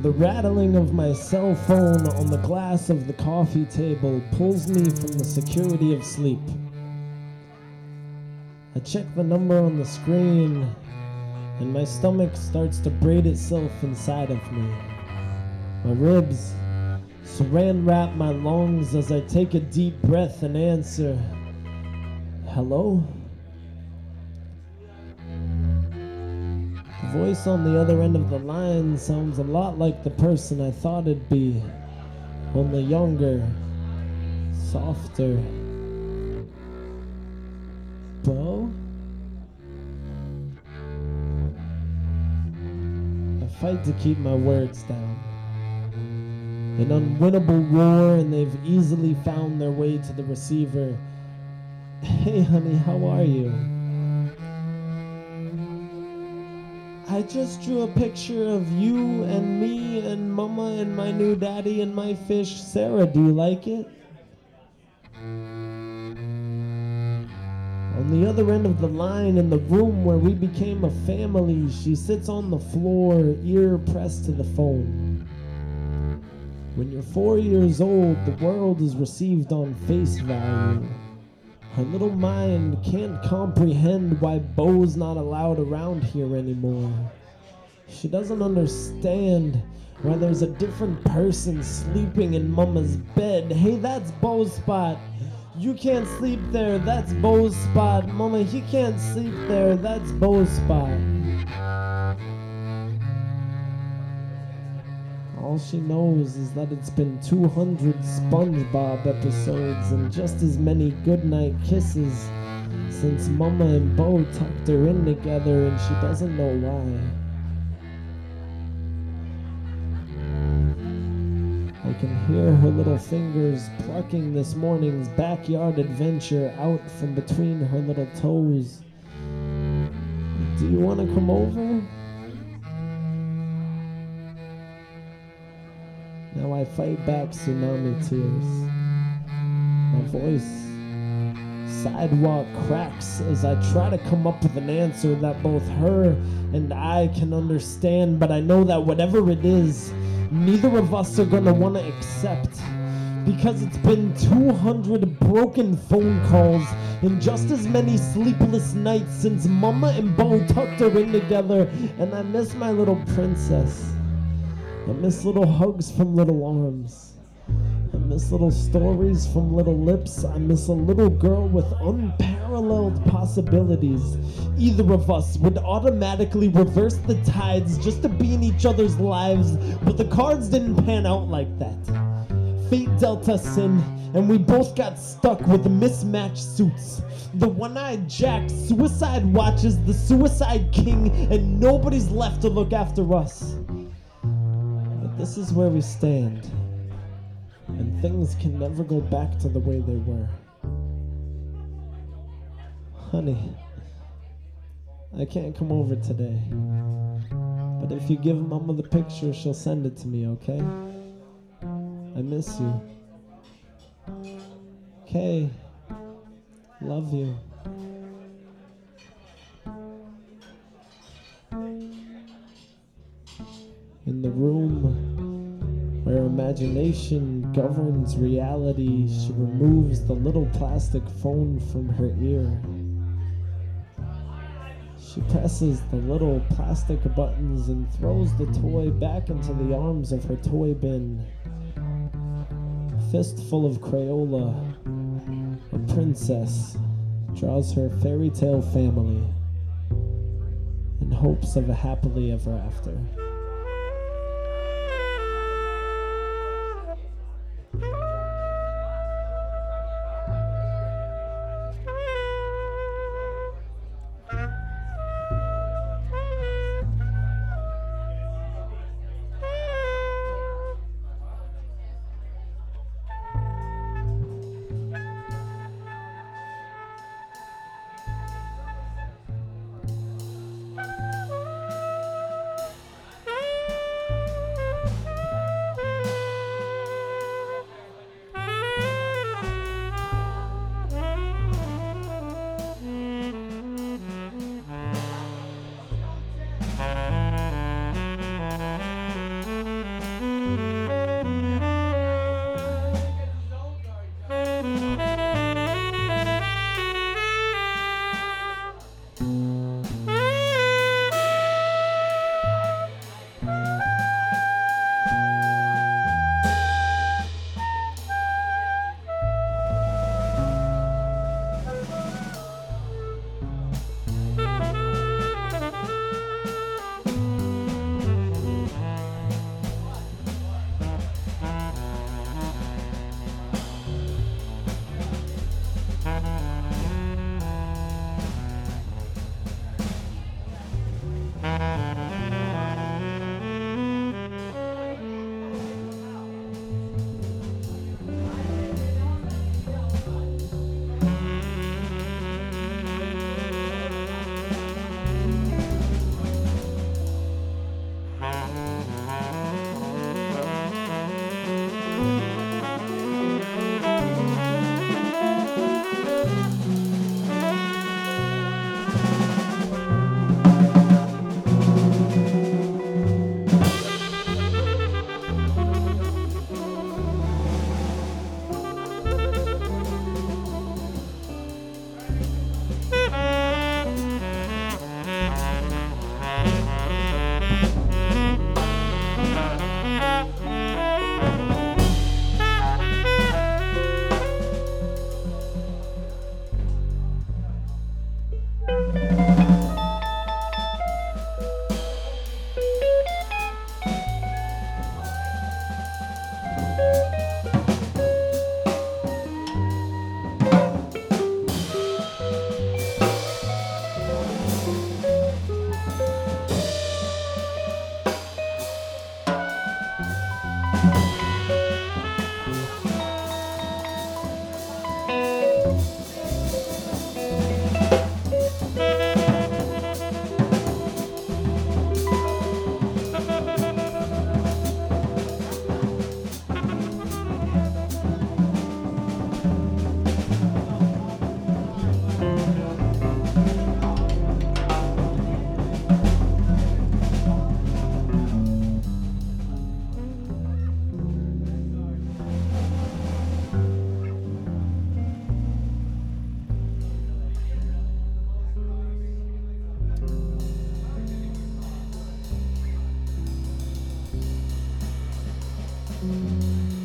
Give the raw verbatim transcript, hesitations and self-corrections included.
The rattling of my cell phone on the glass of the coffee table pulls me from the security of sleep. I check the number on the screen, and my stomach starts to braid itself inside of me. My ribs saran wrap my lungs as I take a deep breath and answer, "Hello?" The voice on the other end of the line sounds a lot like the person I thought it'd be, only younger, softer. Bo? I fight to keep my words down. An unwinnable roar, and they've easily found their way to the receiver. "Hey honey, how are you?" "I just drew a picture of you and me and mama and my new daddy and my fish, Sarah. Do you like it?" On the other end of the line, in the room where we became a family, she sits on the floor, ear pressed to the phone. When you're four years old, the world is received on face value. Her little mind can't comprehend why Bo's not allowed around here anymore. She doesn't understand why there's a different person sleeping in Mama's bed. "Hey, that's Bo's spot. You can't sleep there. That's Bo's spot. Mama, he can't sleep there. That's Bo's spot." All she knows is that it's been two hundred SpongeBob episodes and just as many goodnight kisses since Mama and Bo tucked her in together, and she doesn't know why. I can hear her little fingers plucking this morning's backyard adventure out from between her little toes. "Do you want to come over?" Now I fight back tsunami tears. My voice sidewalk cracks as I try to come up with an answer that both her and I can understand, but I know that whatever it is, neither of us are gonna want to accept, because it's been two hundred broken phone calls and just as many sleepless nights since Mama and Bo tucked her in together, and I miss my little princess. I miss little hugs from little arms. I miss little stories from little lips. I miss a little girl with unparalleled possibilities. Either of us would automatically reverse the tides just to be in each other's lives, but the cards didn't pan out like that. Fate dealt us in, and we both got stuck with mismatched suits. The one-eyed Jack suicide watches the Suicide King, and nobody's left to look after us. But this is where we stand, and things can never go back to the way they were. Honey, I can't come over today, but if you give Mama the picture, she'll send it to me, okay? I miss you. Okay, love you. In the room where imagination governs reality, she removes the little plastic phone from her ear. She presses the little plastic buttons and throws the toy back into the arms of her toy bin. A fistful of Crayola, a princess draws her fairy tale family in hopes of a happily ever after. Mm-hmm.